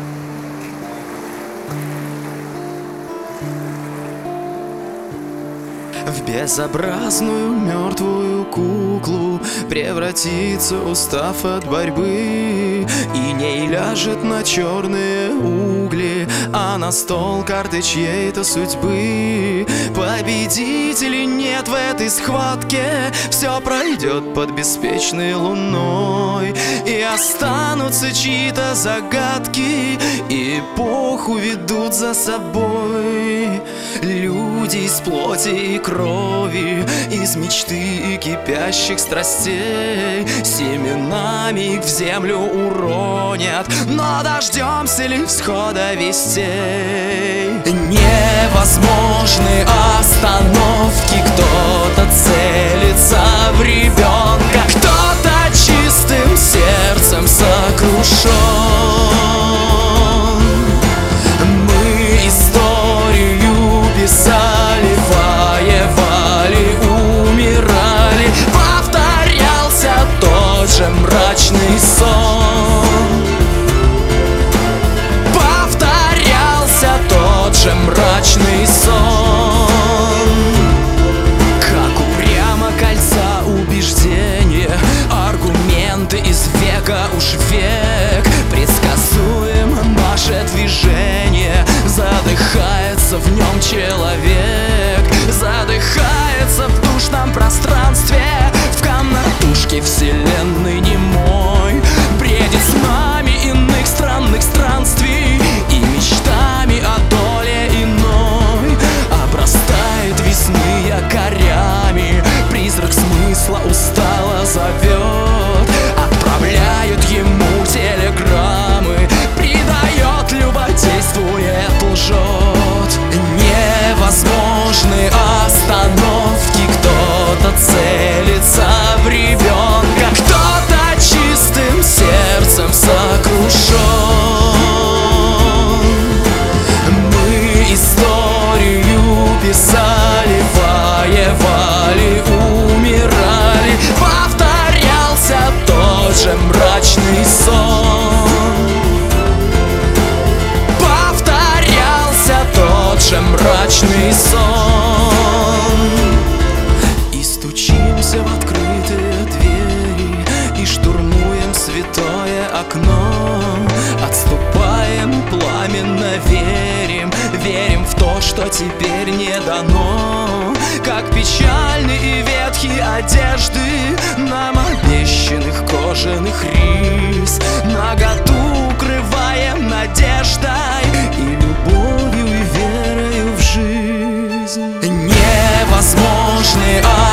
В безобразную мертвую куклу превратится, устав от борьбы, и не ляжет на черные угли, а на стол карты чьей-то судьбы. Победителей нет в этой схватке, все пройдет под беспечной луной, и останутся чьи-то загадки, и эпоху ведут за собой. Люди из плоти и крови, из мечты и кипящих страстей, семенами их в землю уронят, но дождемся ли всхода вестей? Невозможны остановки, кто-то целится в ребенка, кто-то чистым сердцем сокрушен. Мы историю писали, воевали, умирали, повторялся тот же мрачный сон. Повторялся тот же мрачный сон. Как упрямо кольца убеждения, аргументы из века уж век, предсказуемо наше движение, задыхается в нем человек, задыхается в душном пространстве, в комнатушке вселенной немой, бредит с нами иных странных странствий и мечтами о доле иной, обрастает весны якорями, призрак смысла устало зовет, отправляют ему телеграммы, придает, любодействует, лжет. Невозможны остановки, кто-то целится в ребенка, кто-то чистым сердцем сокрушен. Мы историю писали, воевали, умирали, повторялся тот же мрачный сон. Повторялся тот же мрачный сон. И стучимся в открытые двери, и штурмуем святое окно, отступаем, пламенно верим, верим в то, что теперь не дано. Как печальны и ветхие одежды нам обещанных кожаных рис, наготу укрываем надеждой и любовью, и верою в жизнь. Невозможны